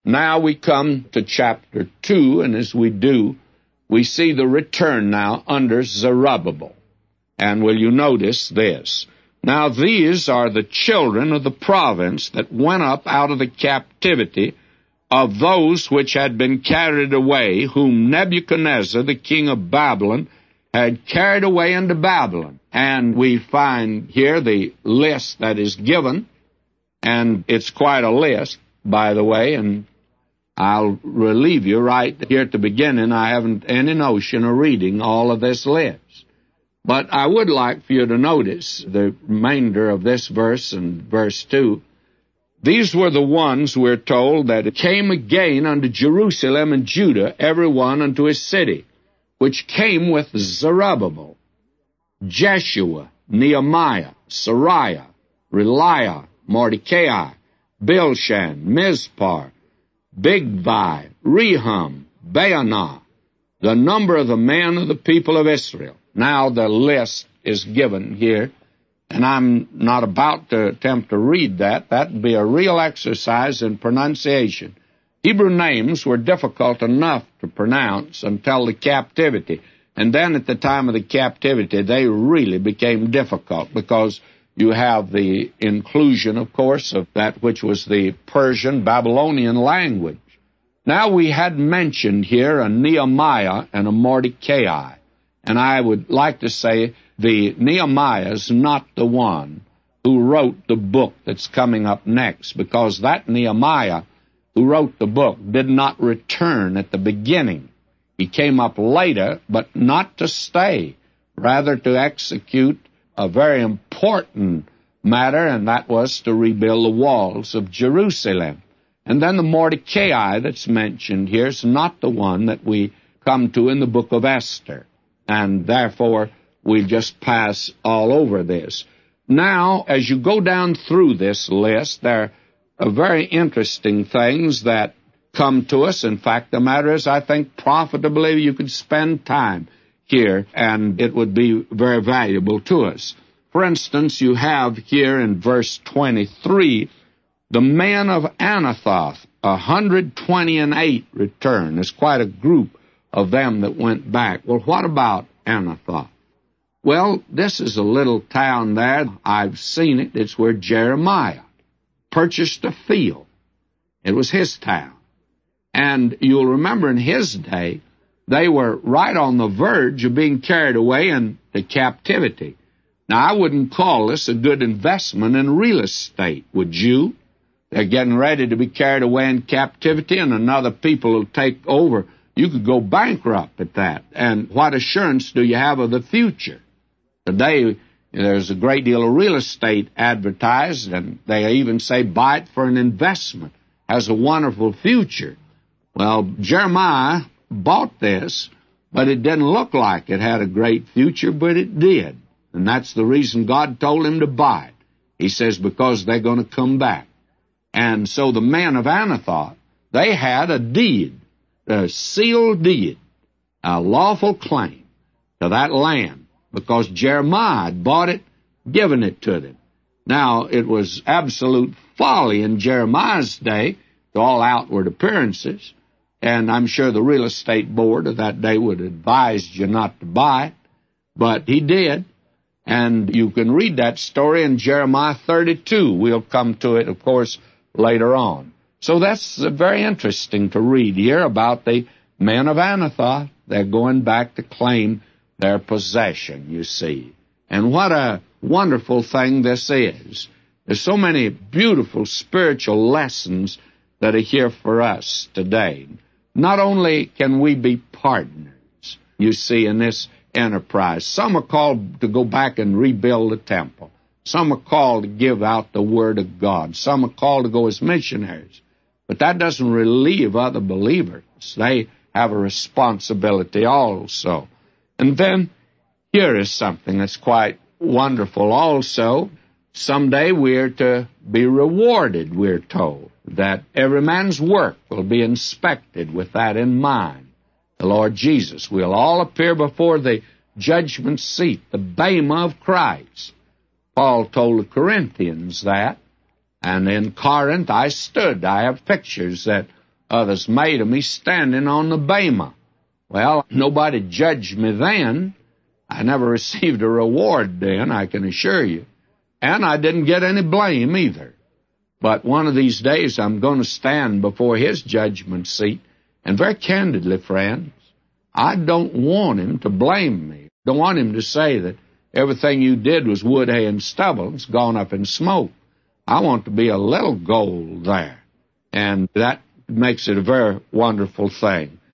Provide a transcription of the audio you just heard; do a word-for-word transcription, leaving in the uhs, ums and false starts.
Now we come to chapter two, and as we do, we see the return now under Zerubbabel. And will you notice this? Now these are the children of the province that went up out of the captivity of those which had been carried away, whom Nebuchadnezzar, the king of Babylon, had carried away into Babylon. And we find here the list that is given, and it's quite a list, by the way, and I'll relieve you right here at the beginning. I haven't any notion of reading all of this list. But I would like for you to notice the remainder of this verse and verse two. These were the ones, we're told, that came again unto Jerusalem and Judah, every one unto his city, which came with Zerubbabel, Jeshua, Nehemiah, Sariah, Reliah, Mordecai, Bilshan, Mizpar, Bigvai, Rehum, Baanah, the number of the men of the people of Israel. Now the list is given here, and I'm not about to attempt to read that. That would be a real exercise in pronunciation. Hebrew names were difficult enough to pronounce until the captivity. And then at the time of the captivity, they really became difficult because you have the inclusion, of course, of that which was the Persian, Babylonian language. Now we had mentioned here a Nehemiah and a Mordecai. And I would like to say the Nehemiah is not the one who wrote the book that's coming up next, because that Nehemiah who wrote the book did not return at the beginning. He came up later, but not to stay, rather to execute a very important matter, and that was to rebuild the walls of Jerusalem. And then the Mordecai that's mentioned here is not the one that we come to in the book of Esther, and therefore we just pass all over this. Now, as you go down through this list, there are very interesting things that come to us. In fact, the matter is, I think profitably you could spend time here, and it would be very valuable to us. For instance, you have here in verse twenty-three, the men of Anathoth, one hundred twenty and eight return. There's quite a group of them that went back. Well, what about Anathoth? Well, this is a little town there. I've seen it. It's where Jeremiah purchased a field. It was his town. And you'll remember in his day, they were right on the verge of being carried away into captivity. Now, I wouldn't call this a good investment in real estate, would you? They're getting ready to be carried away in captivity, and another people will take over. You could go bankrupt at that. And what assurance do you have of the future? Today, there's a great deal of real estate advertised, and they even say buy it for an investment. Has a wonderful future. Well, Jeremiah bought this, but it didn't look like it had a great future, but it did. And that's the reason God told him to buy it. He says, because they're going to come back. And so the men of Anathoth, they had a deed, a sealed deed, a lawful claim to that land, because Jeremiah had bought it, given it to them. Now, it was absolute folly in Jeremiah's day, to all outward appearances, and I'm sure the real estate board of that day would advise you not to buy it, but he did. And you can read that story in Jeremiah thirty-two. We'll come to it, of course, later on. So that's very interesting to read here about the men of Anathoth. They're going back to claim their possession, you see. And what a wonderful thing this is. There's so many beautiful spiritual lessons that are here for us today. Not only can we be partners, you see, in this enterprise. Some are called to go back and rebuild the temple. Some are called to give out the Word of God. Some are called to go as missionaries. But that doesn't relieve other believers. They have a responsibility also. And then here is something that's quite wonderful also. Someday we're to be rewarded, we're told, that every man's work will be inspected with that in mind. The Lord Jesus. We'll all appear before the judgment seat, the bema of Christ. Paul told the Corinthians that. And in Corinth I stood. I have pictures that others made of me standing on the bema. Well, nobody judged me then. I never received a reward then, I can assure you. And I didn't get any blame either. But one of these days I'm going to stand before His judgment seat. And very candidly, friends, I don't want Him to blame me. I don't want Him to say that everything you did was wood, hay, and stubble. It's gone up in smoke. I want to be a little gold there. And that makes it a very wonderful thing.